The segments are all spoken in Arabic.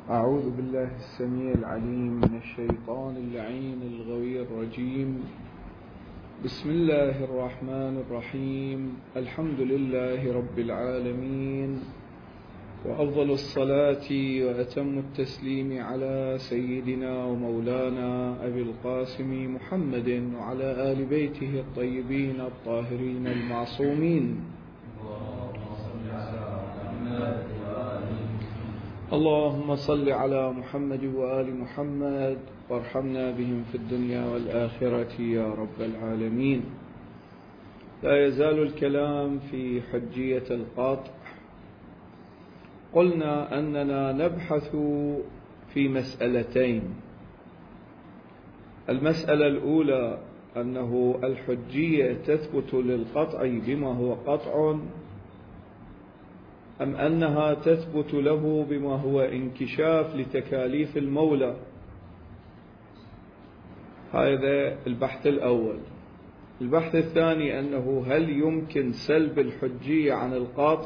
أعوذ بالله السميع العليم من الشيطان اللعين الغوي الرجيم. بسم الله الرحمن الرحيم. الحمد لله رب العالمين، وأفضل الصلاة وأتم التسليم على سيدنا ومولانا أبي القاسم محمد وعلى آل بيته الطيبين الطاهرين المعصومين. اللهم صل على محمد وآل محمد وارحمنا بهم في الدنيا والآخرة يا رب العالمين. لا يزال الكلام في حجية القطع. قلنا أننا نبحث في مسألتين. المسألة الأولى أنه الحجية تثبت للقطع بما هو قطع، أم أنها تثبت له بما هو انكشاف لتكاليف المولى. هذا البحث الأول. البحث الثاني أنه هل يمكن سلب الحجية عن القطع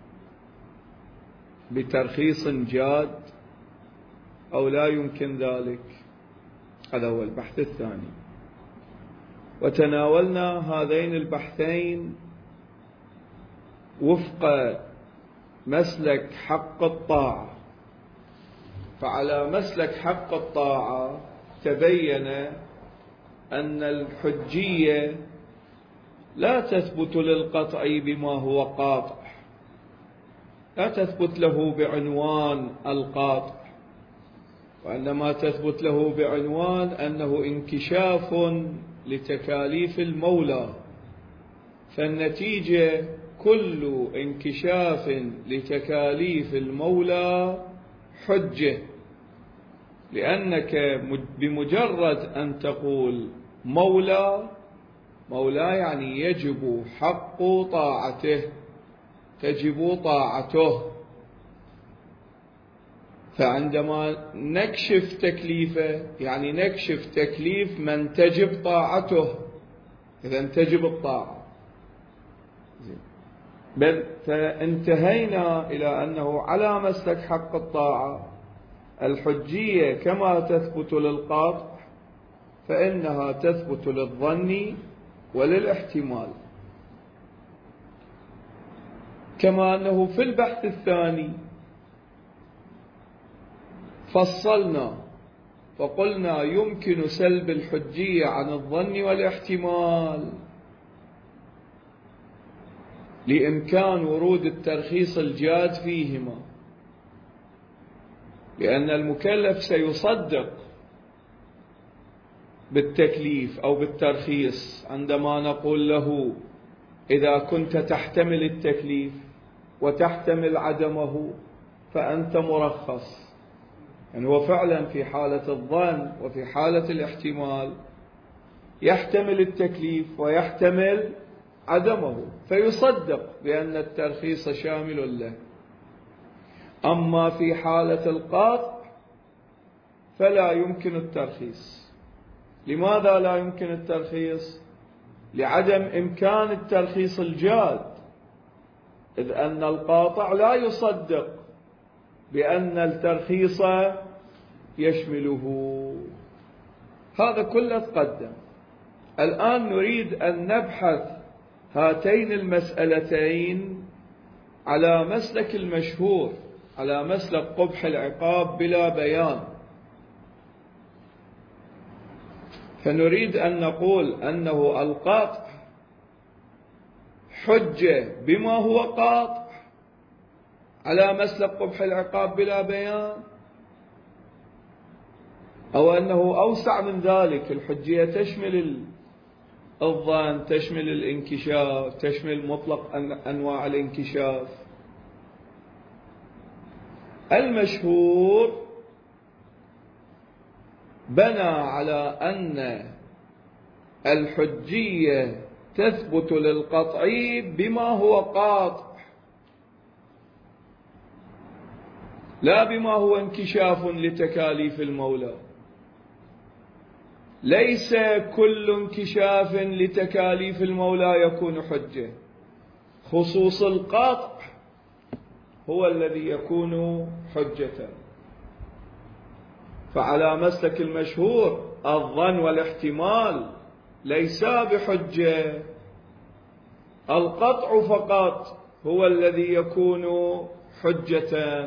بترخيص جاد أو لا يمكن ذلك. هذا هو البحث الثاني. وتناولنا هذين البحثين وفق مسلك حق الطاعة. فعلى مسلك حق الطاعة تبين أن الحجية لا تثبت للقطع بما هو قاطع، لا تثبت له بعنوان القاطع، وإنما تثبت له بعنوان أنه انكشاف لتكاليف المولى. فالنتيجة كل انكشاف لتكاليف المولى حجة، لأنك بمجرد أن تقول مولى يعني يجب حق طاعته، تجب طاعته. فعندما نكشف تكليفه يعني نكشف تكليف من تجب طاعته، إذن تجب الطاعة. بل فانتهينا إلى أنه على مسلك حق الطاعة الحجية كما تثبت للقاطع فإنها تثبت للظن وللاحتمال. كما أنه في البحث الثاني فصلنا فقلنا يمكن سلب الحجية عن الظن والاحتمال لإمكان ورود الترخيص الجاد فيهما، لأن المكلف سيصدق بالتكليف أو بالترخيص عندما نقول له إذا كنت تحتمل التكليف وتحتمل عدمه فأنت مرخص. يعني هو فعلا في حالة الظن وفي حالة الاحتمال يحتمل التكليف ويحتمل عدمه، فيصدق بأن الترخيص شامل له. أما في حالة القاطع فلا يمكن الترخيص. لماذا لا يمكن الترخيص؟ لعدم إمكان الترخيص الجاد، إذ أن القاطع لا يصدق بأن الترخيص يشمله. هذا كله تقدم. الآن نريد أن نبحث هاتين المسألتين على مسلك المشهور، على مسلك قبح العقاب بلا بيان. فنريد أن نقول أنه القاطع حجة بما هو قاطع على مسلك قبح العقاب بلا بيان، أو أنه أوسع من ذلك. الحجية تشمل الظن، تشمل الانكشاف، تشمل مطلق أنواع الانكشاف. المشهور بنى على أن الحجية تثبت للقطع بما هو قاطع لا بما هو انكشاف لتكاليف المولى. ليس كل انكشاف لتكاليف المولى يكون حجة، خصوص القطع هو الذي يكون حجة. فعلى مسلك المشهور الظن والاحتمال ليسا بحجة، القطع فقط هو الذي يكون حجة.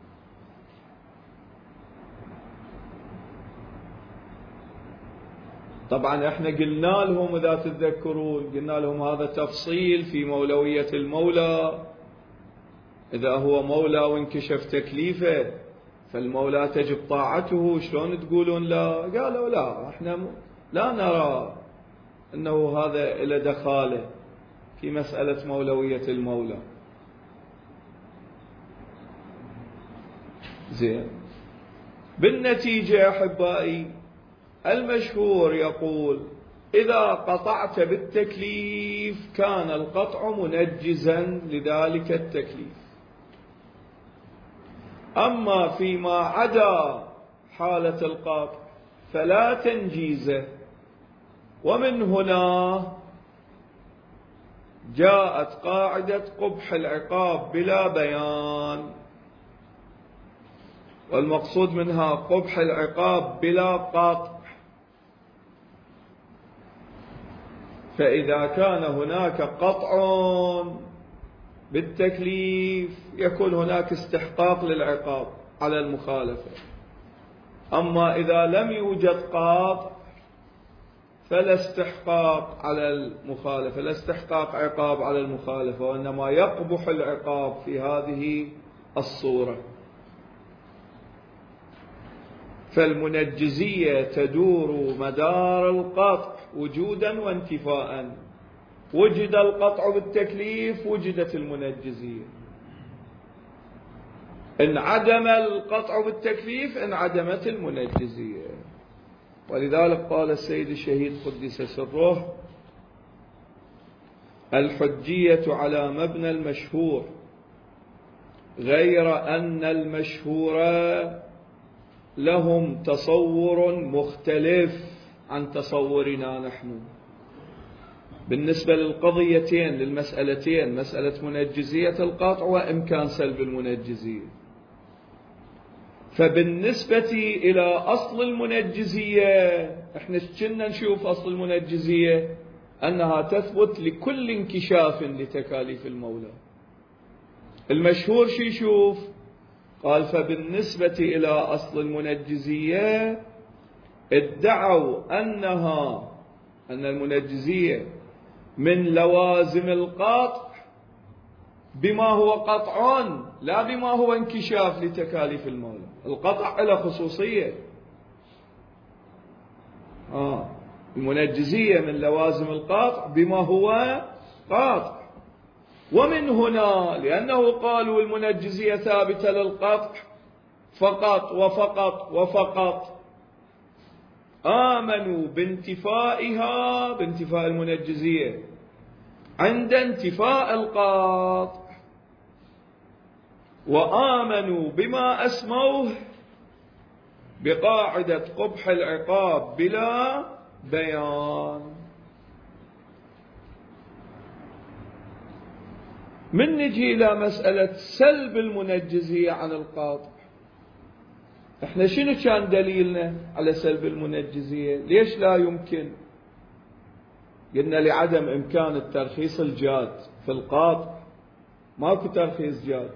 طبعا احنا قلنا لهم إذا تتذكرون، قلنا لهم هذا تفصيل في مولوية المولى، إذا هو مولى وانكشف تكليفه فالمولى تجب طاعته، شلون تقولون لا؟ قالوا لا، احنا لا نرى أنه هذا إلى دخاله في مسألة مولوية المولى. زين، بالنتيجة أحبائي المشهور يقول إذا قطعت بالتكليف كان القطع منجزا لذلك التكليف، أما فيما عدا حالة القطع فلا تنجيزه. ومن هنا جاءت قاعدة قبح العقاب بلا بيان، والمقصود منها قبح العقاب بلا قطع. فإذا كان هناك قطع بالتكليف يكون هناك استحقاق للعقاب على المخالفة، أما إذا لم يوجد قطع فلا استحقاق على المخالفة، لا استحقاق عقاب على المخالفة، وإنما يقبح العقاب في هذه الصورة. فالمنجزية تدور مدار القطع وجودا وانتفاء، وجد القطع بالتكليف وجدت المنجزية، انعدم القطع بالتكليف انعدمت المنجزية. ولذلك قال السيد الشهيد قدس سره: الحجية على مبنى المشهور، غير أن المشهور لهم تصور مختلف عن تصورنا نحن بالنسبة للقضيتين، للمسألتين، مسألة منجزية القطع وإمكان سلب المنجزية. فبالنسبة إلى أصل المنجزية احنا كنا نشوف أصل المنجزية أنها تثبت لكل انكشاف لتكاليف المولى. المشهور شو يشوف؟ قال: فبالنسبة إلى أصل المنجزية ادعوا أن المنجزية من لوازم القطع بما هو قطع لا بما هو انكشاف لتكاليف المولى. القطع له خصوصية، المنجزية من لوازم القطع بما هو قطع. ومن هنا لأنه قالوا المنجزية ثابتة للقطع فقط وفقط وفقط، آمنوا بانتفائها، بانتفاء المنجزية عند انتفاء القطع، وآمنوا بما أسموه بقاعدة قبح العقاب بلا بيان. من نجي إلى مسألة سلب المنجزية عن القاطع، احنا شنو كان دليلنا على سلب المنجزية؟ ليش لا يمكن؟ قلنا لعدم إمكان الترخيص الجاد في القاطع، ماكو ترخيص جاد،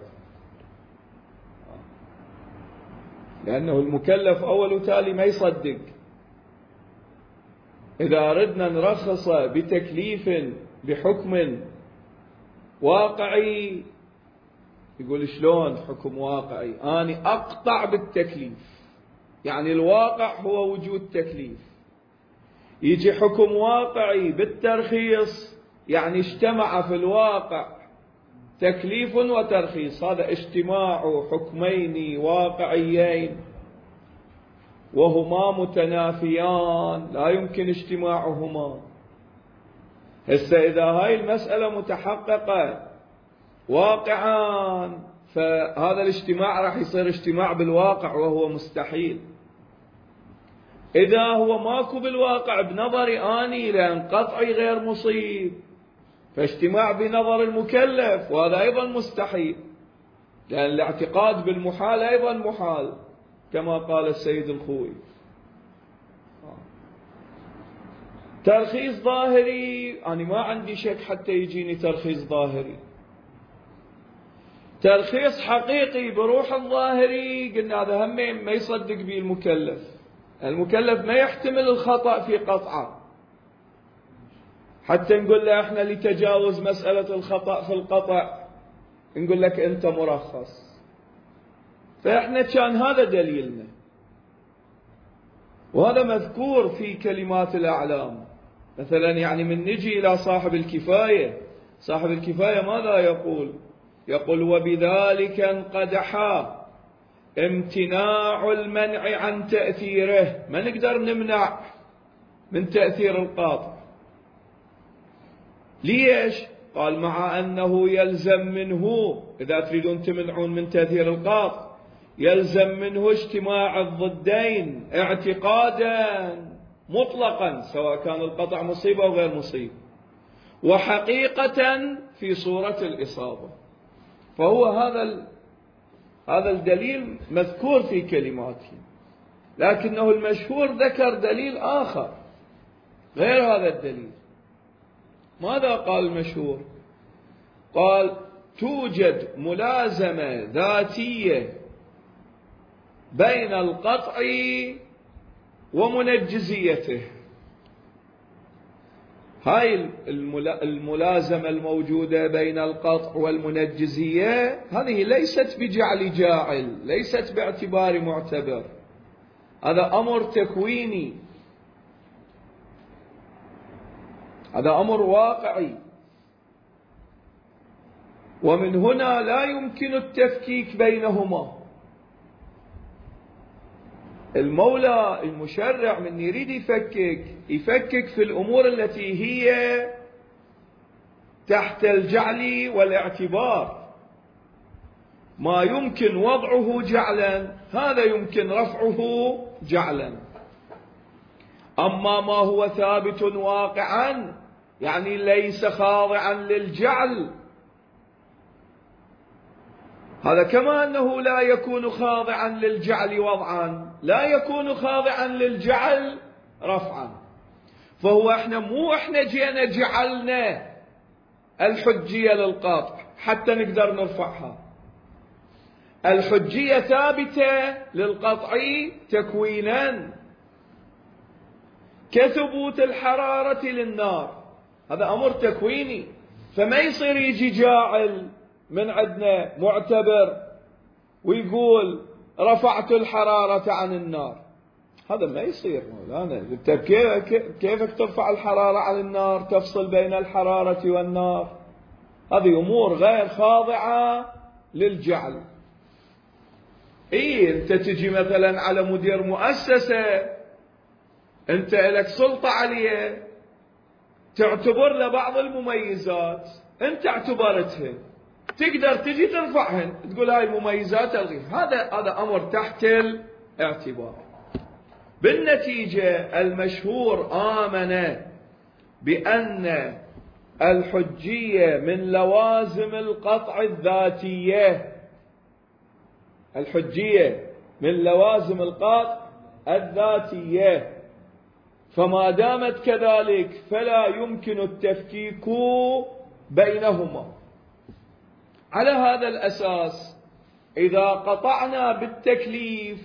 لأنه المكلف أول وتالي ما يصدق. إذا أردنا نرخص بتكليف بحكم واقعي، يقول شلون حكم واقعي؟ أنا أقطع بالتكليف، يعني الواقع هو وجود تكليف. يجي حكم واقعي بالترخيص، يعني اجتمع في الواقع تكليف وترخيص، هذا اجتماع حكمين واقعيين وهما متنافيان، لا يمكن اجتماعهما. هسه إذا هاي المسألة متحققة واقعا فهذا الاجتماع راح يصير اجتماع بالواقع وهو مستحيل. إذا هو ماكو بالواقع بنظري آني لأن قطعي غير مصيب، فاجتماع بنظر المكلف وهذا أيضا مستحيل، لأن الاعتقاد بالمحال أيضا محال. كما قال السيد الخوئي. ترخيص ظاهري أنا ما عندي شك حتى يجيني ترخيص ظاهري. ترخيص حقيقي بروح الظاهري قلنا هذا هم ما يصدق به المكلف. المكلف ما يحتمل الخطأ في قطعه حتى نقول له احنا لتجاوز مسألة الخطأ في القطع نقول لك انت مرخص. فاحنا كان هذا دليلنا، وهذا مذكور في كلمات الأعلام. مثلا يعني من نجي إلى صاحب الكفاية، صاحب الكفاية ماذا يقول؟ يقول وبذلك انقدحا امتناع المنع عن تأثيره، ما نقدر نمنع من تأثير القاطع. ليش؟ قال مع أنه يلزم منه، إذا تريدون تمنعون من تأثير القاطع يلزم منه اجتماع الضدين اعتقادا مطلقا سواء كان القطع مصيبة أو غير مصيبة، وحقيقة في صورة الإصابة. فهو هذا الدليل مذكور في كلماته، لكنه المشهور ذكر دليل آخر غير هذا الدليل. ماذا قال المشهور؟ قال توجد ملازمة ذاتية بين القطع ومنجزيته. هاي الملازمة الموجودة بين القطع والمنجزية هذه ليست بجعل جاعل، ليست باعتبار معتبر، هذا أمر تكويني، هذا أمر واقعي. ومن هنا لا يمكن التفكيك بينهما. المولى المشرع من يريد يفكك في الأمور التي هي تحت الجعل والاعتبار. ما يمكن وضعه جعلا هذا يمكن رفعه جعلا. أما ما هو ثابت واقعا يعني ليس خاضعا للجعل، هذا كما أنه لا يكون خاضعا للجعل وضعا لا يكون خاضعا للجعل رفعا. فهو احنا جينا جعلنا الحجية للقاطع حتى نقدر نرفعها. الحجية ثابتة للقطع تكوينا كثبوت الحرارة للنار، هذا أمر تكويني. فما يصير يجي جاعل من عندنا معتبر ويقول رفعت الحرارة عن النار، هذا ما يصير مولانا. انت كيفك ترفع الحرارة عن النار؟ تفصل بين الحرارة والنار، هذه أمور غير خاضعة للجعل. انت تجي مثلا على مدير مؤسسة انت لك سلطة عليه، تعتبر له بعض المميزات انت اعتبرتها، تقدر تجي ترفعهن تقول هاي المميزات الغيها، هذا أمر تحت الاعتبار. بالنتيجة المشهور آمن بأن الحجية من لوازم القطع الذاتية، الحجية من لوازم القطع الذاتية، فما دامت كذلك فلا يمكن التفكيك بينهما. على هذا الأساس إذا قطعنا بالتكليف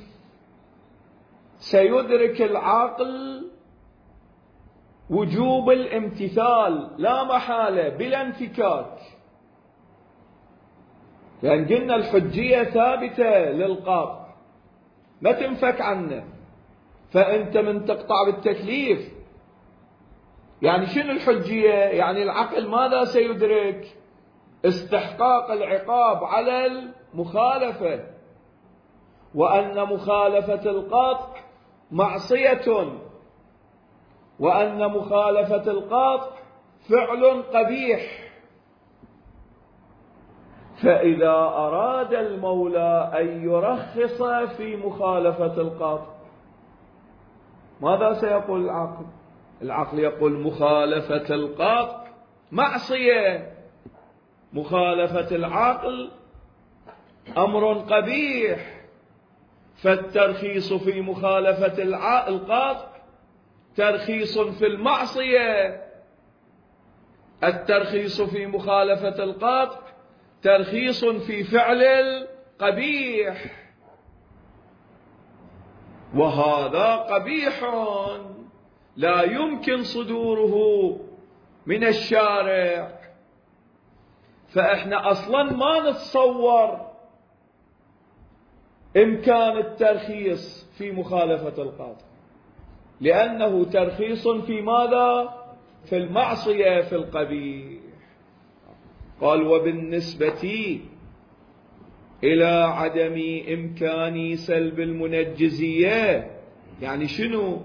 سيدرك العقل وجوب الامتثال لا محالة بلا انفكاك، لأن قلنا الحجية ثابتة للقاطع ما تنفك عنه. فأنت من تقطع بالتكليف يعني شنو الحجية؟ يعني العقل ماذا سيدرك؟ استحقاق العقاب على المخالفة، وأن مخالفة القطع معصية، وأن مخالفة القطع فعل قبيح. فإذا أراد المولى أن يرخص في مخالفة القطع ماذا سيقول العقل؟ العقل يقول مخالفة القطع معصية، مخالفة العقل أمر قبيح، فالترخيص في مخالفة القاطع ترخيص في المعصية، الترخيص في مخالفة القاطع ترخيص في فعل القبيح، وهذا قبيح لا يمكن صدوره من الشارع. فإحنا أصلا ما نتصور إمكان الترخيص في مخالفة القاطع، لأنه ترخيص في ماذا؟ في المعصية، في القبيح. قال: وبالنسبة إلى عدم إمكان سلب المنجزية، يعني شنو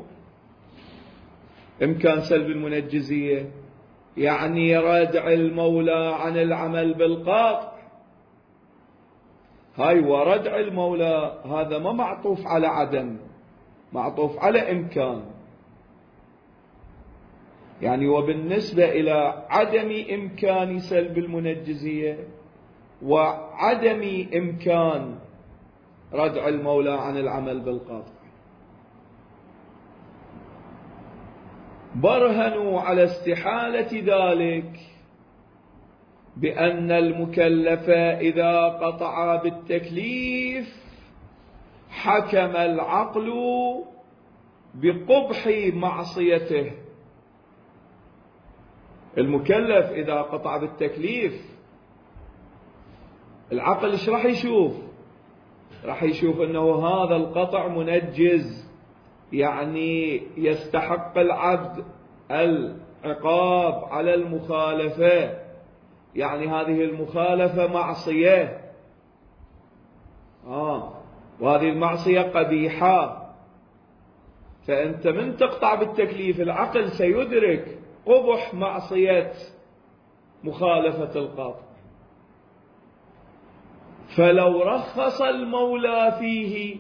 إمكان سلب المنجزية؟ يعني ردع المولى عن العمل بالقاطع. هاي وردع المولى هذا ما معطوف على عدم، معطوف على إمكان. يعني وبالنسبة إلى عدم إمكان سلب المنجزية وعدم إمكان ردع المولى عن العمل بالقاطع، برهنوا على استحالة ذلك بأن المكلف إذا قطع بالتكليف حكم العقل بقبح معصيته. المكلف إذا قطع بالتكليف العقل ايش راح يشوف؟ راح يشوف أنه هذا القطع منجز، يعني يستحق العبد العقاب على المخالفة، يعني هذه المخالفة معصية، وهذه المعصية قبيحة. فأنت من تقطع بالتكليف العقل سيدرك قبح معصية مخالفة القاطع. فلو رخص المولى فيه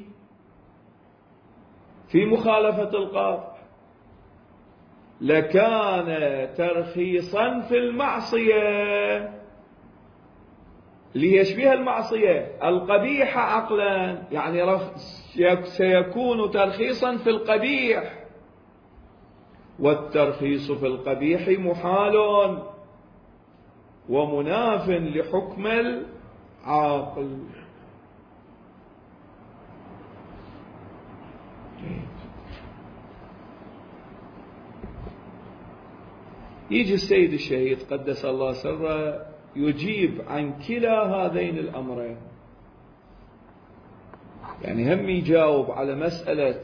في مخالفة القاطع لكان ترخيصا في المعصية ليشبه المعصية القبيحة عقلا، يعني سيكون ترخيصا في القبيح، والترخيص في القبيح محال ومناف لحكم العاقل. يجي السيد الشهيد قدس الله سره يجيب عن كلا هذين الأمرين، يعني هم يجاوب على مسألة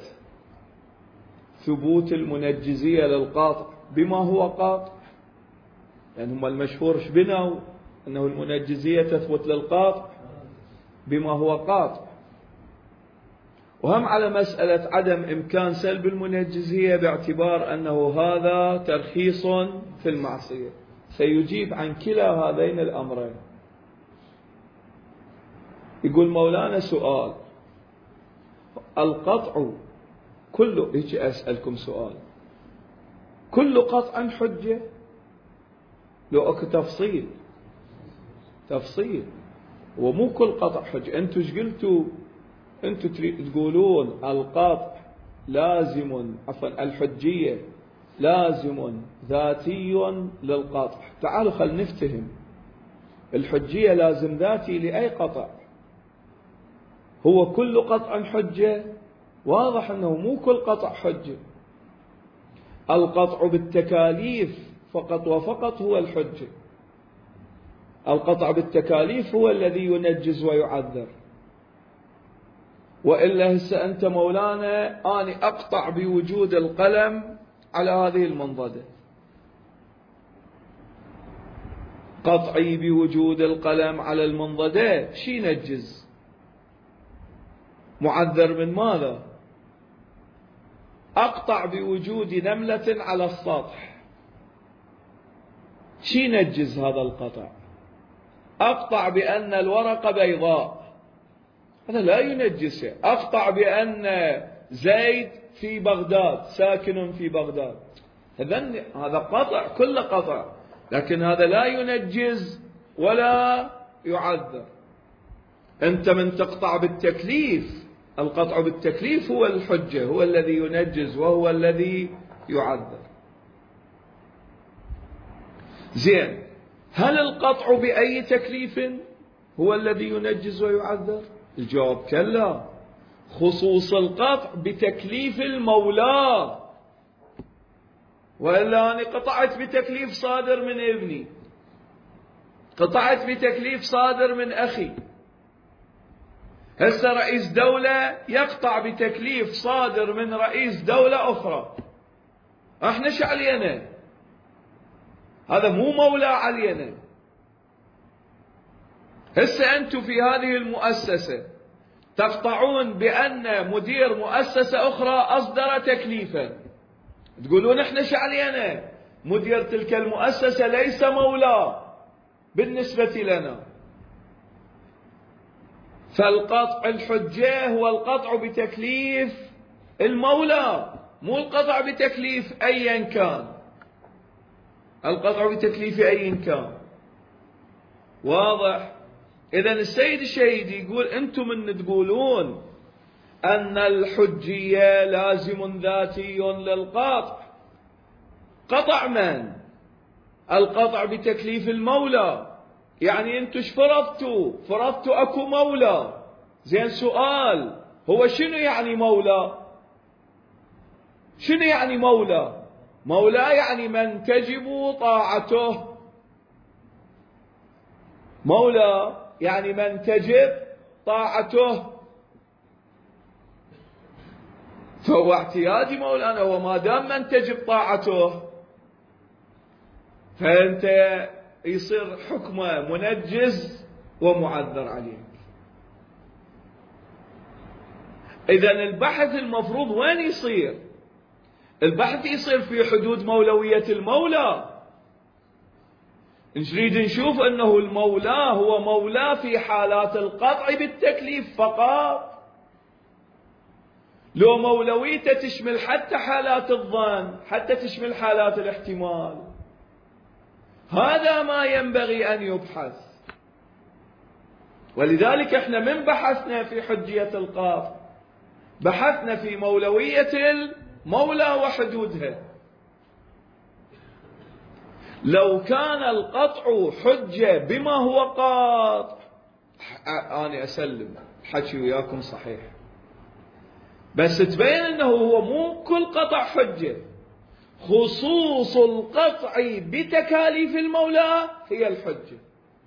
ثبوت المنجزية للقاطع بما هو قاطع، يعني هم المشهور بنوا أنه المنجزية تثبت للقاطع بما هو قاطع، وهم على مسألة عدم إمكان سلب المنجزية باعتبار أنه هذا ترخيص في المعصية. سيجيب عن كلا هذين الأمرين. يقول مولانا سؤال: القطع كله، هيك أسألكم سؤال، كل قطع حجة؟ لو أكو تفصيل ومو كل قطع حجة. أنتوا ايش قلتوا؟ أنتوا تقولون القطع لازم، عفوا الحجية لازم ذاتي للقطع. تعالوا خل نفتهم، الحجية لازم ذاتي لأي قطع؟ هو كل قطع حجة؟ واضح أنه مو كل قطع حجة. القطع بالتكاليف فقط وفقط هو الحجة، القطع بالتكاليف هو الذي ينجز ويعذر. وإلا هسه أنت مولانا أنا أقطع بوجود القلم على هذه المنضدة، قطعي بوجود القلم على المنضدة شي ينجز؟ معذر من ماذا؟ أقطع بوجود نملة على السطح شي ينجز هذا القطع؟ أقطع بأن الورقة بيضاء هذا لا ينجز شيء. أقطع بأن زيد في بغداد، ساكن في بغداد، هذا قطع، كل قطع، لكن هذا لا ينجز ولا يعذر. أنت من تقطع بالتكليف القطع بالتكليف هو الحجة، هو الذي ينجز وهو الذي يعذر. زين، هل القطع بأي تكليف هو الذي ينجز ويعذر؟ الجواب كلا، خصوص القطع بتكليف المولى. وإلا أنا قطعت بتكليف صادر من ابني، قطعت بتكليف صادر من أخي. هسه رئيس دولة يقطع بتكليف صادر من رئيس دولة أخرى، احنا شو علينا؟ هذا مو مولى علينا. هسه أنتم في هذه المؤسسة تقطعون بأن مدير مؤسسة أخرى أصدر تكليفا، تقولون احنا شو علينا؟ مدير تلك المؤسسة ليس مولى بالنسبة لنا. فالقطع الحجة هو القطع بتكليف المولى، مو القطع بتكليف أيا كان، القطع بتكليف أيا كان. واضح؟ إذن السيد الشهيد يقول أنتم من تقولون أن الحجية لازم ذاتي للقطع، قطع من؟ القطع بتكليف المولى. يعني أنتم فرضتوا أكو مولى. زين، سؤال، هو شنو يعني مولى؟ شنو يعني مولى؟ مولى يعني من تجب طاعته. مولى يعني من تجب طاعته، فهو اعتيادي مولانا، هو ما دام من تجب طاعته فأنت يصير حكمه منجز ومعذر عليك. إذن البحث المفروض وين يصير؟ البحث يصير في حدود مولوية المولى. نريد نشوف أنه المولى هو مولى في حالات القطع بالتكليف فقط، لو مولويته تشمل حتى حالات الظن، حتى تشمل حالات الاحتمال. هذا ما ينبغي أن يبحث. ولذلك احنا من بحثنا في حجية القطع بحثنا في مولوية المولى وحدودها. لو كان القطع حجة بما هو قاطع، أنا أسلم حكي وياكم صحيح، بس تبين أنه هو مو كل قطع حجة. خصوص القطع بتكاليف المولى هي الحجة.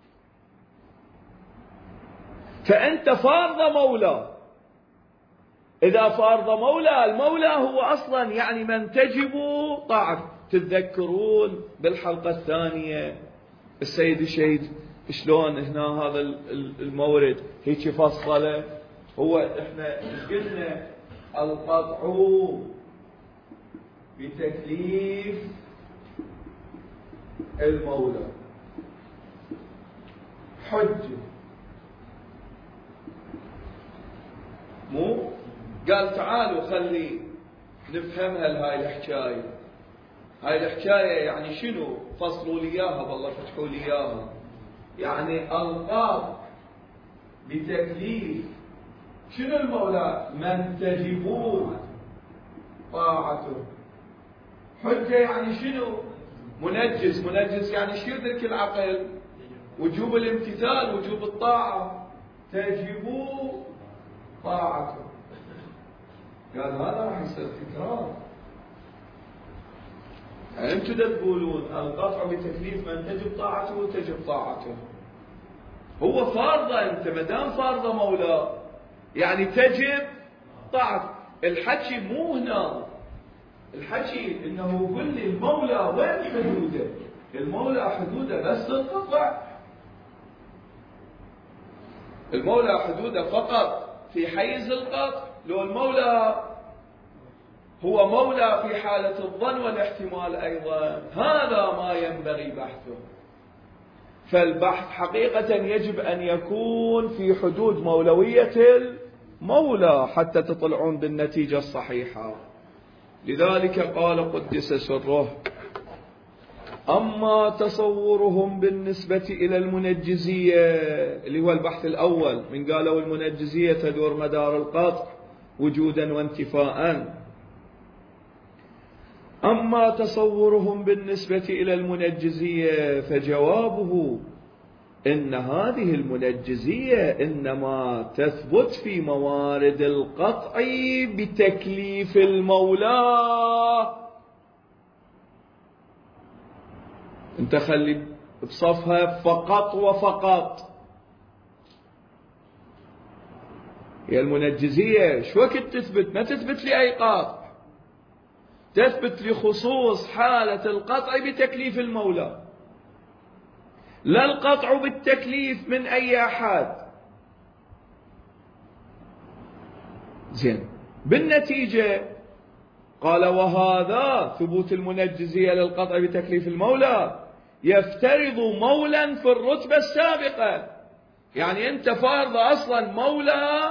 فأنت فارض مولى، إذا فارض مولى، المولى هو أصلا يعني من تجب طاعته. تتذكرون بالحلقة الثانية السيد الشهيد شلون هنا هذا المورد هيك فصله. هو احنا قلنا القطع بتكليف المولى حجة، مو قال تعالوا خلي نفهمها لهاي الحكاية. هاي الحكاية يعني شنو؟ فصلوا لي اياها والله، فتحوا لي اياها. يعني القطع بتكليف شنو المولى؟ من تجب طاعته. حجة يعني شنو؟ منجز. منجز يعني شو يدرك العقل؟ وجوب الامتثال، وجوب الطاعة. تجب طاعته. قال هذا راح يصير تكرار. يعني انتم تقولون القطع بتكليف من تجب طاعته وتجب طاعته. هو فارضة، انت ما دام فارضة مولاه يعني تجب طاعته. الحكي مو هنا، الحكي انه قل لي المولى وين حدوده؟ المولى حدوده بس القطع. المولى حدوده فقط في حيز القطع. لو المولى هو مولى في حالة الظن والاحتمال أيضا، هذا ما ينبغي بحثه. فالبحث حقيقة يجب أن يكون في حدود مولوية المولى حتى تطلعون بالنتيجة الصحيحة. لذلك قال قدس سره: أما تصورهم بالنسبة إلى المنجزية، اللي هو البحث الأول، من قالوا المنجزية تدور مدار القطع، وجودا وانتفاء. أما تصورهم بالنسبة إلى المنجزية فجوابه إن هذه المنجزية إنما تثبت في موارد القطع بتكليف المولى. انت خلي بصفها فقط وفقط. هي المنجزية شو وقت تثبت؟ ما تثبت لأي قطع، تثبت لخصوص حالة القطع بتكليف المولى، لا القطع بالتكليف من أي أحد. زين، بالنتيجة قال وهذا ثبوت المنجزية للقطع بتكليف المولى يفترض مولا في الرتبة السابقة. يعني أنت فارض أصلا مولى،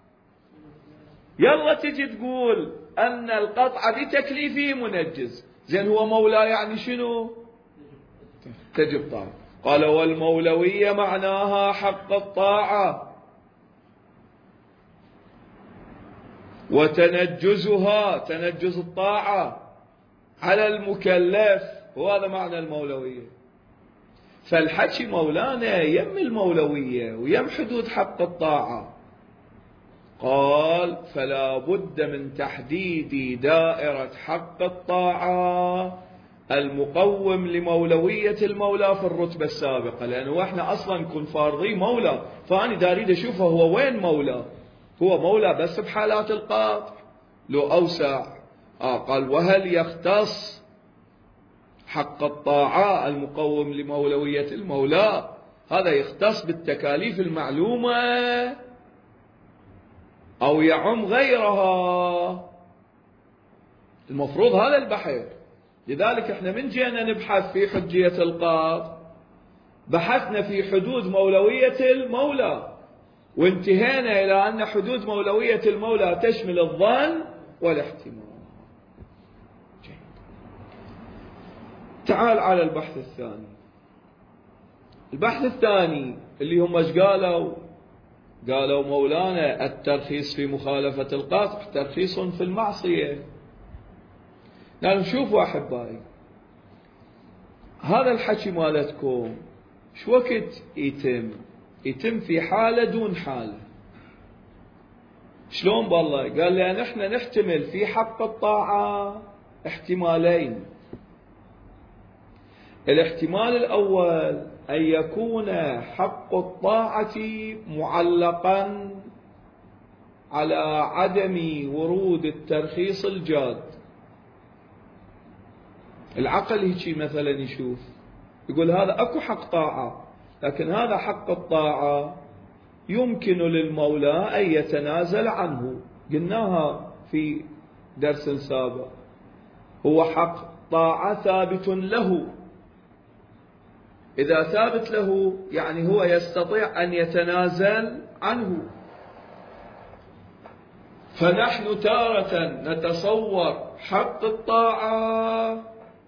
يلا تجي تقول أن القطع بتكليفه منجز. زين، هو مولى يعني شنو؟ تجب طاعة. قال والمولوية معناها حق الطاعة وتنجزها، تنجز الطاعة على المكلف، وهذا معنى المولوية. فالحكي مولانا يم المولوية ويم حدود حق الطاعة. قال فلا بد من تحديد دائرة حق الطاعة المقوم لمولوية المولى في الرتبة السابقة، لأنه احنا أصلا كن فارضي مولى، فأنا داريد أشوفه هو وين مولى. هو مولى بس بحالات القطع لو أوسع. قال وهل يختص حق الطاعة المقوم لمولوية المولى، هذا يختص بالتكاليف المعلومة أو يعم غيرها؟ المفروض هذا البحث. لذلك احنا من جينا نبحث في حجية القاض بحثنا في حدود مولوية المولى، وانتهينا إلى أن حدود مولوية المولى تشمل الظن والاحتمال. تعال على البحث الثاني. البحث الثاني اللي هم ايش قالوا؟ قالوا مولانا الترخيص في مخالفة القطع ترخيص في المعصية. يعني شوفوا أحبائي، هذا الحكي مالتكم شو وقت يتم في حالة دون حالة. شلون بالله؟ قال لأن احنا نحتمل في حق الطاعة احتمالين. الاحتمال الأول أن يكون حق الطاعة معلقا على عدم ورود الترخيص الجاد. العقل هيك مثلا يشوف يقول هذا أكو حق طاعة، لكن هذا حق الطاعة يمكن للمولى أن يتنازل عنه. قلناها في درس سابق، هو حق طاعة ثابت له. إذا ثابت له يعني هو يستطيع أن يتنازل عنه. فنحن تارة نتصور حق الطاعة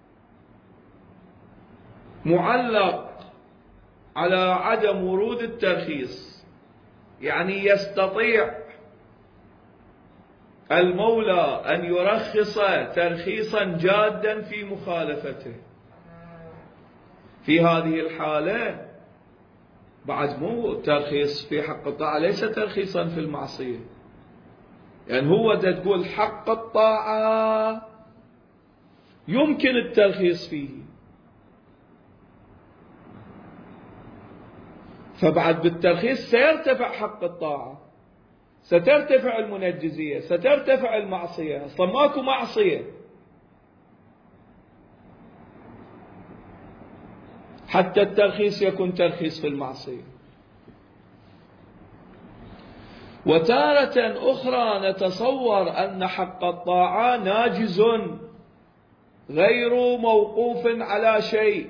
معلق على عدم ورود الترخيص، يعني يستطيع المولى أن يرخص ترخيصا جادا في مخالفته. في هذه الحالة بعد مو ترخيص في حق الطاعة، ليس ترخيصا في المعصية. يعني هو دا تقول حق الطاعة يمكن الترخيص فيه، فبعد بالترخيص سيرتفع حق الطاعة، سترتفع المنجزية، سترتفع المعصية. أصلا ماكو معصية حتى الترخيص يكون ترخيص في المعصية. وتارة أخرى نتصور أن حق الطاعة ناجز غير موقوف على شيء،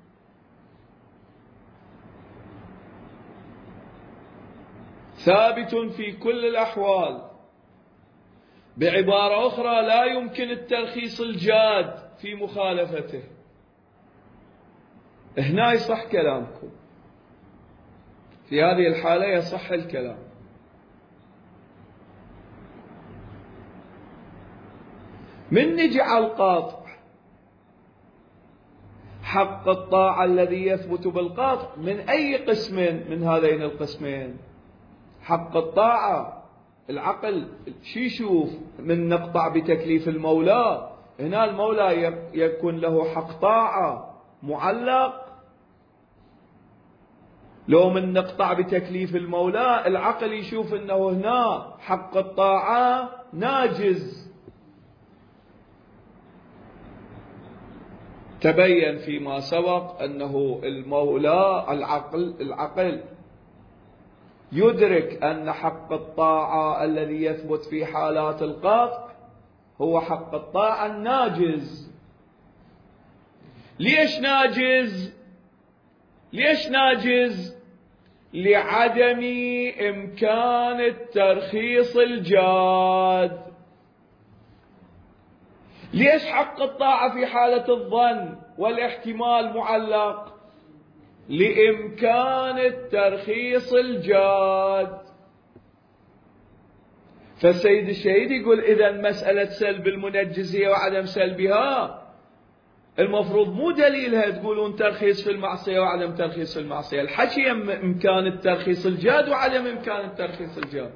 ثابت في كل الأحوال. بعبارة أخرى لا يمكن الترخيص الجاد في مخالفته. هنا يصح كلامكم، في هذه الحالة يصح الكلام. من نجي على القاطع، حق الطاعة الذي يثبت بالقاطع من أي قسم من هذين القسمين؟ حق الطاعة العقل شي يشوف من نقطع بتكليف المولى، هنا المولى يكون له حق طاعة معلق، لو من نقطع بتكليف المولى العقل يشوف انه هنا حق الطاعة ناجز. تبين فيما سبق أنه المولى العقل يدرك أن حق الطاعة الذي يثبت في حالات القطع هو حق الطاعة الناجز. ليش ناجز؟ ليش ناجز؟ لعدم إمكان الترخيص الجاد. ليش حق الطاعة في حالة الظن والاحتمال معلق؟ لإمكان الترخيص الجاد. فالسيد الشهيد يقول إذا مسألة سلب المنجزية وعدم سلبها المفروض مو دليلها تقولون ترخيص في المعصية وعدم ترخيص في المعصية، الحكي إمكان الترخيص الجاد وعدم إمكان الترخيص الجاد.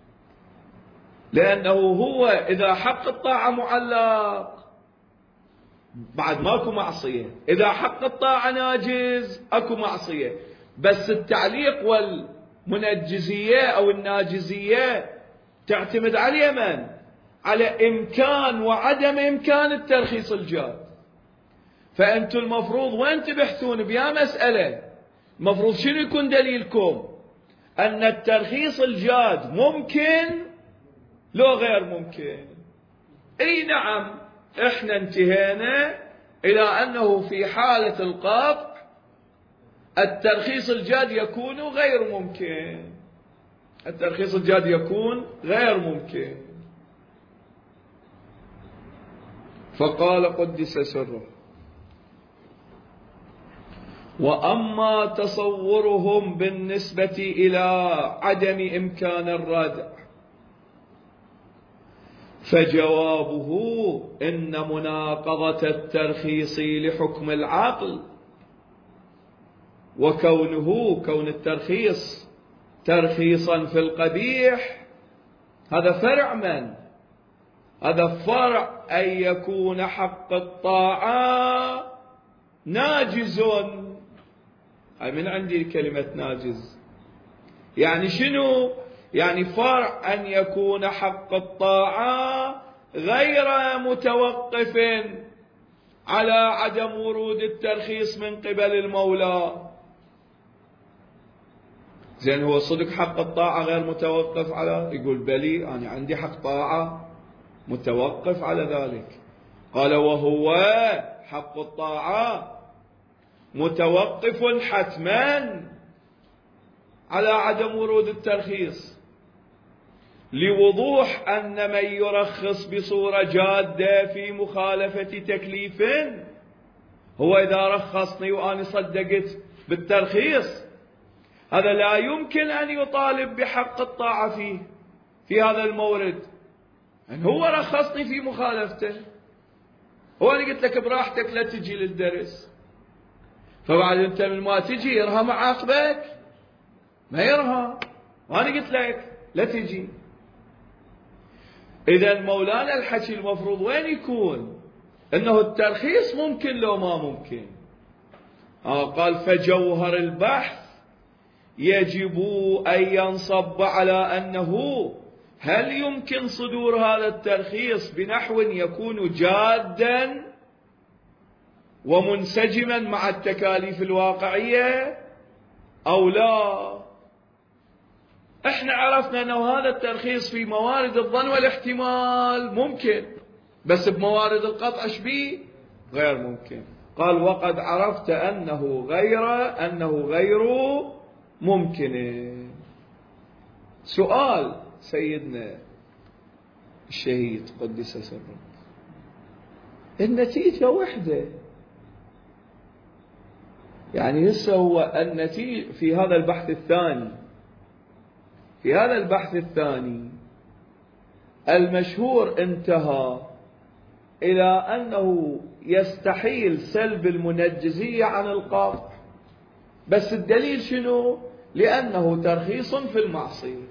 لأنه هو إذا حق الطاعة معلق بعد ماكو معصية، إذا حق الطاعة ناجز أكو معصية، بس التعليق والمنجزية أو الناجزية تعتمد على من؟ على إمكان وعدم إمكان الترخيص الجاد. فأنتم المفروض وين تبحثون بيا مسألة، المفروض شنو يكون دليلكم؟ أن الترخيص الجاد ممكن لو غير ممكن. اي نعم، احنا انتهينا الى انه في حالة القطع الترخيص الجاد يكون غير ممكن، الترخيص الجاد يكون غير ممكن. فقال قدس سره: وأما تصورهم بالنسبة إلى عدم إمكان الردع فجوابه إن مناقضة الترخيص لحكم العقل كون الترخيص ترخيصا في القبيح هذا فرع من؟ هذا فرع أن يكون حق الطاعة ناجز. هاي من عندي كلمة ناجز، يعني شنو؟ يعني فرع أن يكون حق الطاعة غير متوقف على عدم ورود الترخيص من قبل المولى. زين، هو صدق حق الطاعة غير متوقف على؟ يقول بلي أنا عندي حق طاعة متوقف على ذلك. قال: وهو حق الطاعة متوقف حتما على عدم ورود الترخيص، لوضوح أن من يرخص بصورة جادة في مخالفة تكليف، هو إذا رخصني وأنا صدقت بالترخيص هذا لا يمكن أن يطالب بحق الطاعة فيه في هذا المورد، يعني هو رخصني في مخالفته، هو أنا قلت لك براحتك لا تجي للدرس، فبعد أنت من ما تجي يرهى معاقبك، ما يرهى، وأنا قلت لك لا تجي. إذا مولانا الحكي المفروض وين يكون؟ إنه الترخيص ممكن لو ما ممكن. قال: فجوهر البحث يجب أن ينصب على أنه هل يمكن صدور هذا الترخيص بنحو يكون جادا ومنسجما مع التكاليف الواقعية أو لا. احنا عرفنا أنه هذا الترخيص في موارد الظن والاحتمال ممكن، بس بموارد القطع شبيه غير ممكن. قال: وقد عرفت أنه غير ممكن. سؤال سيدنا الشهيد قدس سره، النتيجة وحدة، يعني هسه هو النتيجة في هذا البحث الثاني المشهور انتهى إلى أنه يستحيل سلب المنجزية عن القاطع، بس الدليل شنو؟ لأنه ترخيص في المعصية.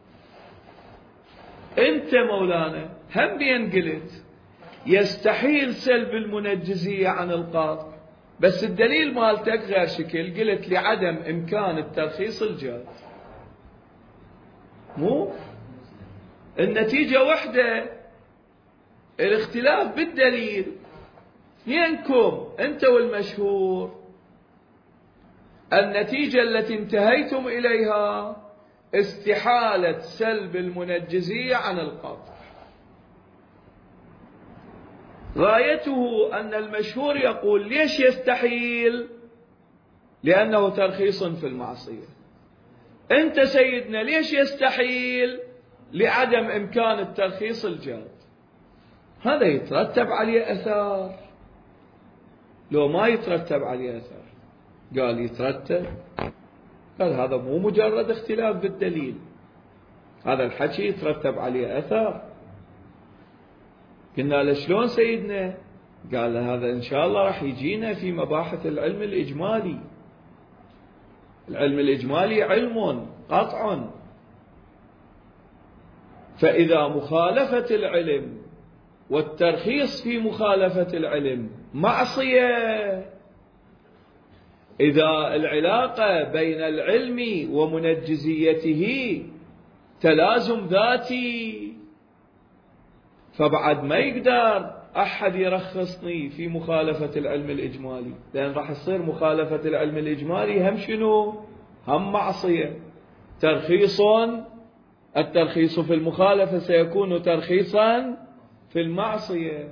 أنت مولانا هم بين قلت يستحيل سلب المنجزية عن القاطع، بس الدليل مالتك غير شكل، قلت لعدم إمكان الترخيص الجاد. مو النتيجة وحدة، الاختلاف بالدليل. اثنينكم أنت والمشهور، النتيجة التي انتهيتم إليها استحالة سلب المنجزية عن القاطع. غايته أن المشهور يقول ليش يستحيل؟ لأنه ترخيص في المعصية. أنت سيدنا ليش يستحيل؟ لعدم إمكان الترخيص الجاد. هذا يترتب عليه أثار، لو ما يترتب عليه أثار؟ قال يترتب. قال هذا مو مجرد اختلاف بالدليل، هذا الحكي يترتب عليه أثار. قلنا له شلون سيدنا؟ قال هذا إن شاء الله راح يجينا في مباحث العلم الإجمالي. العلم الإجمالي علم قطع، فإذا مخالفة العلم والترخيص في مخالفة العلم معصية، إذا العلاقة بين العلم ومنجزيته تلازم ذاتي، فبعد ما يقدر أحد يرخصني في مخالفة العلم الإجمالي، لأن راح يصير مخالفة العلم الإجمالي هم شنو؟ هم معصية. الترخيص في المخالفة سيكون ترخيصا في المعصية.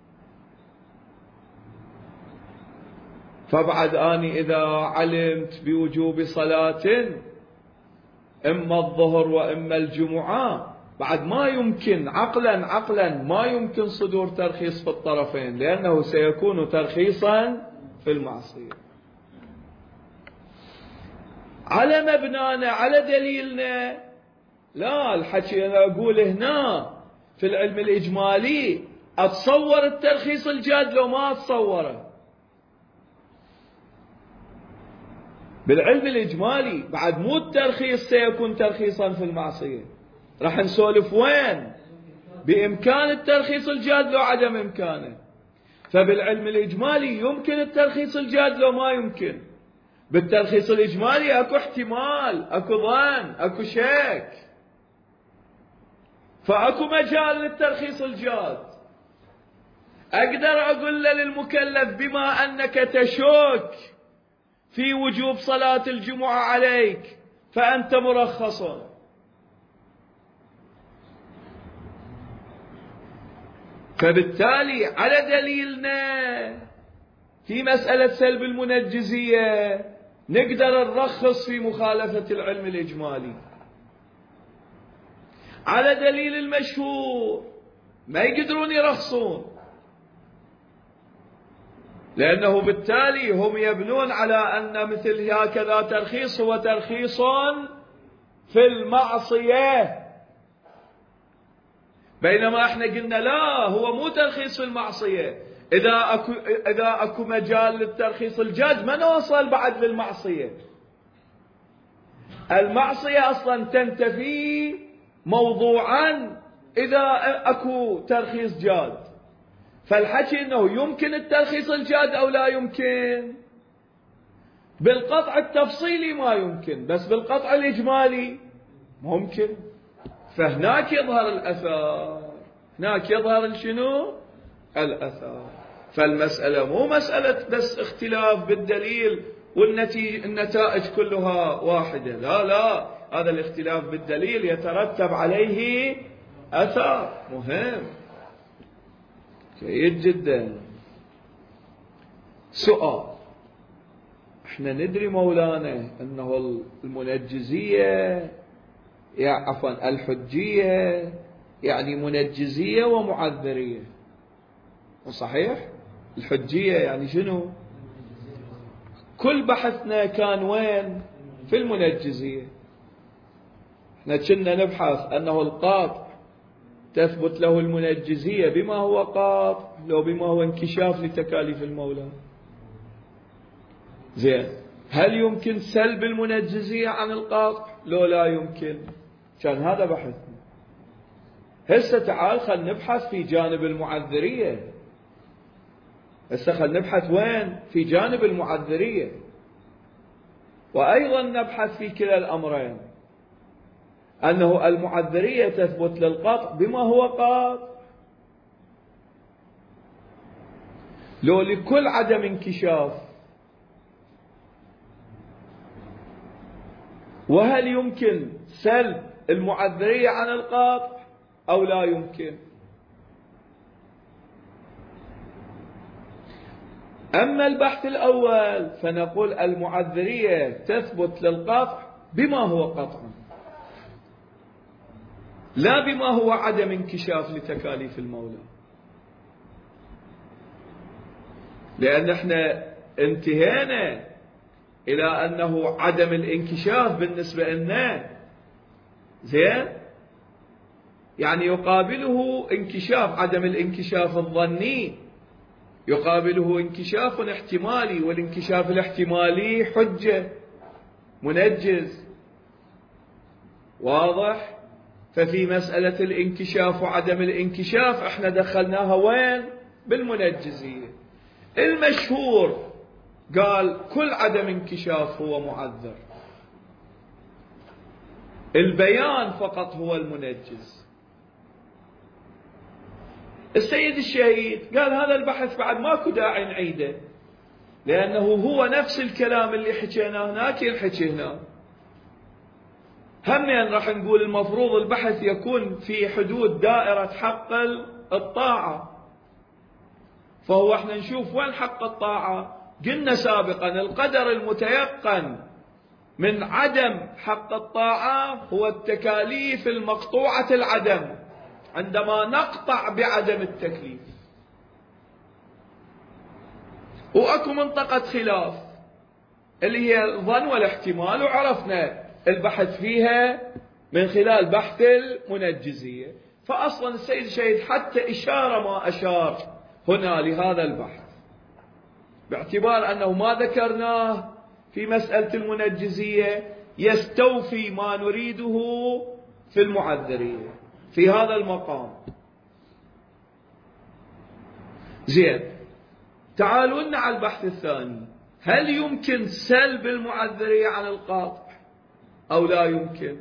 فبعد أني إذا علمت بوجوب صلاة إما الظهر وإما الجمعة، بعد ما يمكن عقلا ما يمكن صدور ترخيص في الطرفين، لأنه سيكون ترخيصا في المعصية. على مبنانا، على دليلنا، لا الحكي أنا أقول هنا في العلم الإجمالي أتصور الترخيص الجاد لو ما أتصوره. بالعلم الإجمالي بعد مو الترخيص سيكون ترخيصا في المعصية، راح نسولف وين؟ بإمكان الترخيص الجاد لو عدم إمكانه. فبالعلم الإجمالي يمكن الترخيص الجاد لو ما يمكن. بالترخيص الإجمالي أكو احتمال، أكو ظن، أكو شك، فأكو مجال للترخيص الجاد. أقدر أقول للمكلف بما أنك تشك في وجوب صلاة الجمعة عليك فأنت مرخص. فبالتالي على دليلنا في مسألة سلب المنجزية نقدر نرخص في مخالفة العلم الإجمالي. على دليل المشهور ما يقدرون يرخصون، لأنه بالتالي هم يبنون على أن مثل هكذا ترخيص هو ترخيص في المعصية، بينما احنا قلنا لا، هو مو ترخيص في المعصية. إذا أكو مجال للترخيص الجاد ما نوصل بعد للمعصية. المعصية أصلا تنتفي موضوعا إذا أكو ترخيص جاد. فالحكي أنه يمكن الترخيص الجاد أو لا يمكن، بالقطع التفصيلي ما يمكن، بس بالقطع الإجمالي ممكن. فهناك يظهر الأثر، هناك يظهر شنو؟ الأثر. فالمسألة مو مسألة بس اختلاف بالدليل والنتائج كلها واحدة، لا، هذا الاختلاف بالدليل يترتب عليه أثر مهم جيد جدا. سؤال: احنا ندري مولانا انه المنجزية الحجية يعني منجزية ومعذرية، صحيح؟ الحجية يعني شنو؟ كل بحثنا كان وين؟ في المنجزية. احنا كنا نبحث انه القاطع تثبت له المنجزية بما هو قاطع لو بما هو انكشاف لتكاليف المولى؟ زين، هل يمكن سلب المنجزية عن القاطع لو لا يمكن؟ كان هذا بحثنا. هسه تعال خل نبحث في جانب المعذرية. هسه خل نبحث وين؟ في جانب المعذرية، وأيضا نبحث في كلا الأمرين، أنه المعذرية تثبت للقطع بما هو قاطع لو لكل عدم انكشاف، وهل يمكن سلب المعذرية عن القاطع أو لا يمكن؟ أما البحث الأول فنقول المعذرية تثبت للقطع بما هو قطع، لا بما هو عدم انكشاف لتكاليف المولى، لأن احنا انتهينا إلى أنه عدم الانكشاف بالنسبة لنا. زين، يعني يقابله انكشاف، عدم الانكشاف الظني يقابله انكشاف احتمالي، والانكشاف الاحتمالي حجة منجز. واضح؟ ففي مسألة الانكشاف وعدم الانكشاف احنا دخلناها وين؟ بالمنجزية. المشهور قال كل عدم انكشاف هو معذر، البيان فقط هو المنجز. السيد الشهيد قال هذا البحث بعد ماكو داعي نعيده، لأنه هو نفس الكلام اللي حكيناه هناك ينحكي هنا. همين راح نقول المفروض البحث يكون في حدود دائرة حق الطاعة، فهو احنا نشوف وين حق الطاعة. قلنا سابقا القدر المتيقن من عدم حق الطاعة هو التكاليف المقطوعة العدم، عندما نقطع بعدم التكليف. وأكو منطقة خلاف اللي هي الظن والاحتمال، وعرفنا البحث فيها من خلال بحث المنجزية. فأصلا السيد الشهيد حتى إشارة ما أشار هنا لهذا البحث، باعتبار أنه ما ذكرناه في مسألة المنجزية يستوفي ما نريده في المعذرية في هذا المقام. زين، تعالوا لنا على البحث الثاني. هل يمكن سلب المعذرية عن القاطع أو لا يمكن؟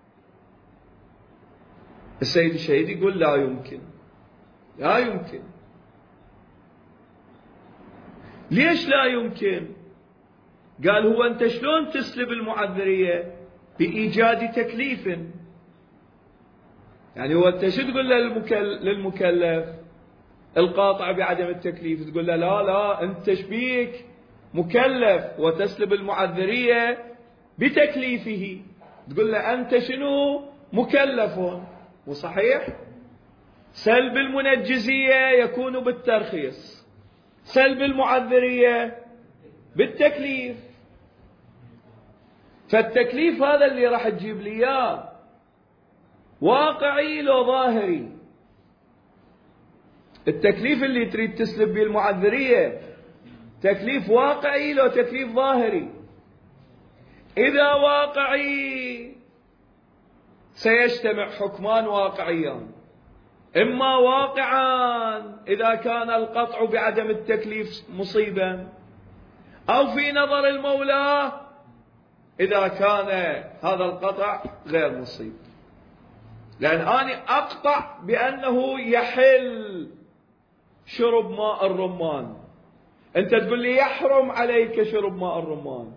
السيد الشهيد يقول لا يمكن. لا يمكن. ليش لا يمكن؟ قال هو أنت شلون تسلب المعذرية؟ بإيجاد تكليف. يعني هو أنت شو تقول للمكلف القاطع بعدم التكليف؟ تقول له لا أنت شبيك مكلف وتسلب المعذرية بتكليفه. تقول له أنت شنو مكلف. وصحيح سلب المنجزية يكون بالترخيص، سلب المعذرية بالتكليف. فالتكليف هذا اللي راح تجيب لي اياه واقعي لو ظاهري. التكليف اللي تريد تسلب به المعذرية تكليف واقعي لو تكليف ظاهري. إذا واقعي سيجتمع حكمان واقعيان، إما واقعا إذا كان القطع بعدم التكليف مصيبا، أو في نظر المولى إذا كان هذا القطع غير مصيب. لأن أنا أقطع بأنه يحل شرب ماء الرمان، أنت تقول لي يحرم عليك شرب ماء الرمان.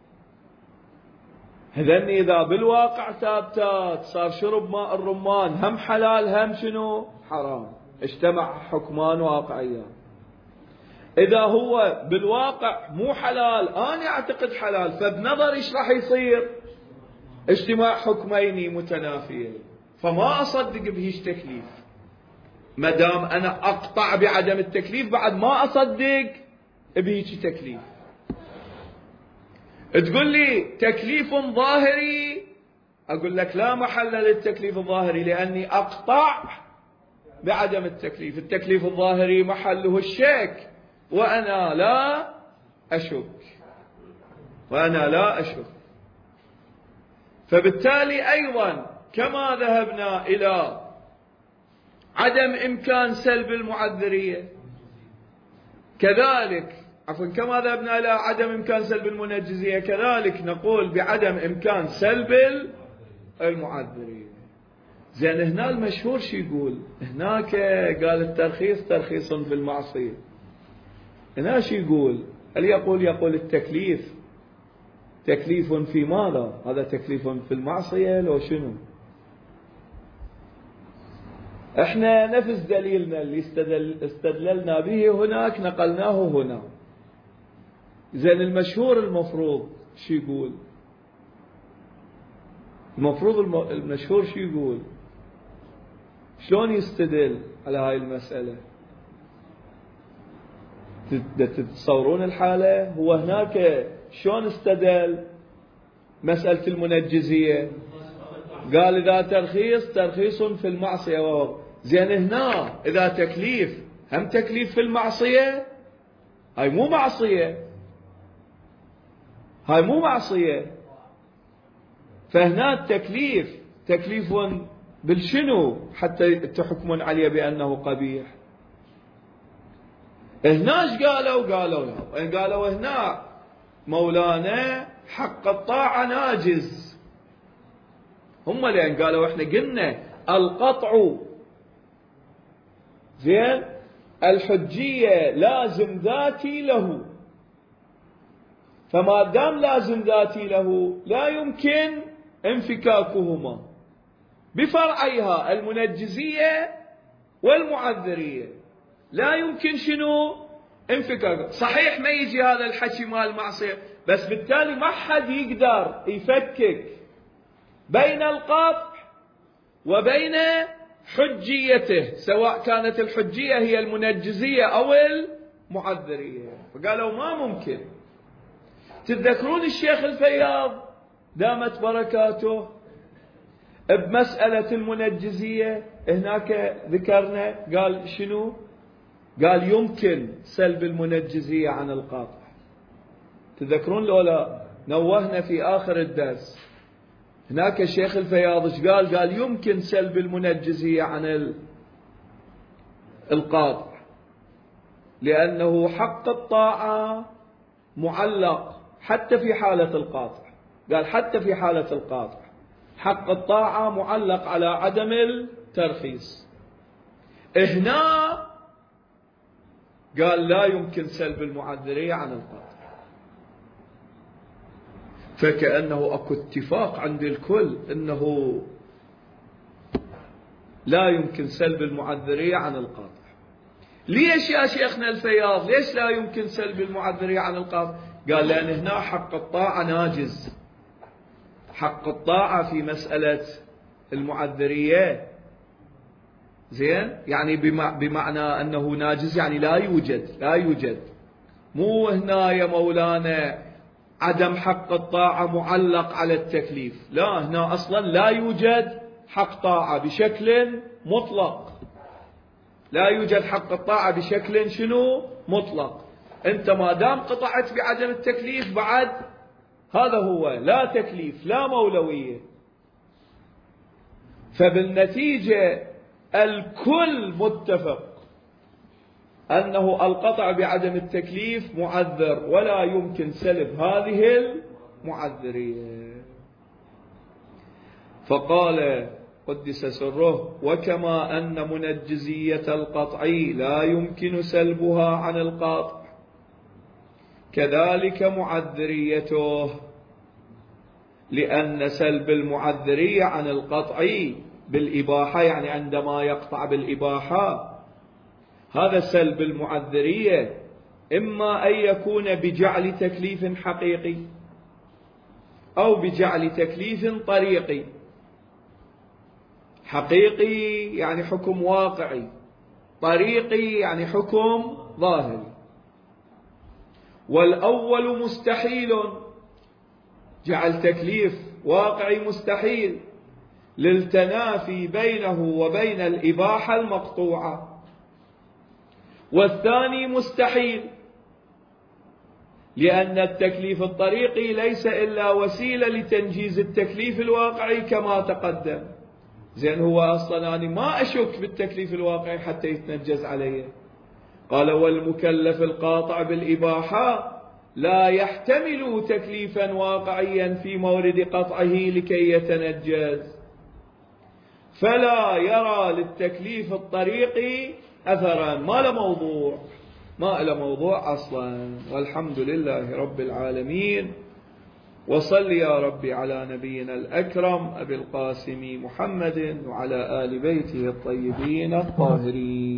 هذن إذا بالواقع ثابتات صار شرب ماء الرمان هم حلال هم شنو حرام، اجتمع حكمان واقعيان. إذا هو بالواقع مو حلال أنا أعتقد حلال، فبنظر إيش راح يصير؟ اجتماع حكمين متنافيين، فما أصدق بهيش تكليف. مدام أنا أقطع بعدم التكليف بعد ما أصدق بهيش تكليف. تقول لي تكليف ظاهري، أقول لك لا محل للتكليف الظاهري، لأني أقطع بعدم التكليف. التكليف الظاهري محله الشك، وأنا لا أشك. فبالتالي أيضا كما ذهبنا إلى عدم إمكان سلب المعذرية، كذلك كما ذهبنا إلى عدم إمكان سلب المنجزية، كذلك نقول بعدم إمكان سلب المعذرية. زين هنا المشهور شو يقول؟ هناك قال الترخيص ترخيص في المعصية. هنا شو يقول؟ هل يقول التكليف تكليف في ماذا؟ هذا تكليف في المعصية لو شنو؟ احنا نفس دليلنا اللي استدللنا به هناك نقلناه هنا. زين المشهور المفروض شو يقول؟ المشهور شو يقول؟ شلون يستدل على هاي المسألة؟ تتصورون الحالة؟ هو هناك شلون استدل مسألة المنجزية؟ قال إذا ترخيص في المعصية. زين هنا إذا تكليف هم تكليف في المعصية، هاي مو معصية. فهنا التكليف تكليف بالشنو حتى تحكمون عليه بأنه قبيح؟ هناش قالوا هنا مولانا حق الطاعة ناجز. هم لين قالوا احنا قلنا القطع زين الحجية لازم ذاتي له، فما دام لازم ذاتي له لا يمكن انفكاكهما بفرعيها المنجزية والمعذرية، لا يمكن شنو انفكاك. صحيح ما يجي هذا الحكي مال المعصية، بس بالتالي ما حد يقدر يفكك بين القطع وبين حجيته، سواء كانت الحجية هي المنجزية أو المعذرية. فقالوا ما ممكن. تتذكرون الشيخ الفياض دامت بركاته بمسألة المنجزية هناك ذكرنا قال شنو؟ قال يمكن سلب المنجزية عن القاطع. تذكرون لولا نوهنا في آخر الدرس هناك الشيخ الفياض ايش قال يمكن سلب المنجزية عن القاطع، لأنه حق الطاعة معلق حتى في حالة القاطع. قال حتى في حالة القاطع حق الطاعة معلق على عدم الترخيص. هنا قال لا يمكن سلب المعذرية عن القاطع. فكأنه اكو اتفاق عند الكل انه لا يمكن سلب المعذرية عن القاطع. ليش يا شيخنا الفياض؟ ليش لا يمكن سلب المعذرية عن القاطع؟ قال لأن هنا حق الطاعة ناجز. حق الطاعة في مسألة المعذرية زين يعني بمعنى أنه ناجز يعني لا يوجد. مو هنا يا مولانا عدم حق الطاعة معلق على التكليف، لا، هنا أصلا لا يوجد حق طاعة بشكل مطلق. لا يوجد حق الطاعة بشكل شنو مطلق. أنت ما دام قطعت بعدم التكليف بعد هذا هو لا تكليف لا مولوية. فبالنتيجة الكل متفق أنه القطع بعدم التكليف معذر ولا يمكن سلب هذه المعذرية. فقال قدس سره وكما أن منجزية القطع لا يمكن سلبها عن القاطع كذلك معذريته، لأن سلب المعذرية عن القطع بالإباحة يعني عندما يقطع بالإباحة هذا سلب المعذرية إما أن يكون بجعل تكليف حقيقي أو بجعل تكليف طريقي. حقيقي يعني حكم واقعي، طريقي يعني حكم ظاهري. والأول مستحيل، جعل تكليف واقعي مستحيل، للتنافي بينه وبين الإباحة المقطوعة، والثاني مستحيل، لأن التكليف الطريقي ليس إلا وسيلة لتنجيز التكليف الواقعي كما تقدم. زين هو أصلا أنا ما أشك بالتكليف الواقعي حتى يتنجز عليه. قال والمكلف القاطع بالإباحة لا يحتمل تكليفا واقعيا في مورد قطعه لكي يتنجز، فلا يرى للتكليف الطريقي أثرا، ما له موضوع أصلا. والحمد لله رب العالمين، وصل يا ربي على نبينا الأكرم أبي القاسم محمد وعلى آل بيته الطيبين الطاهرين.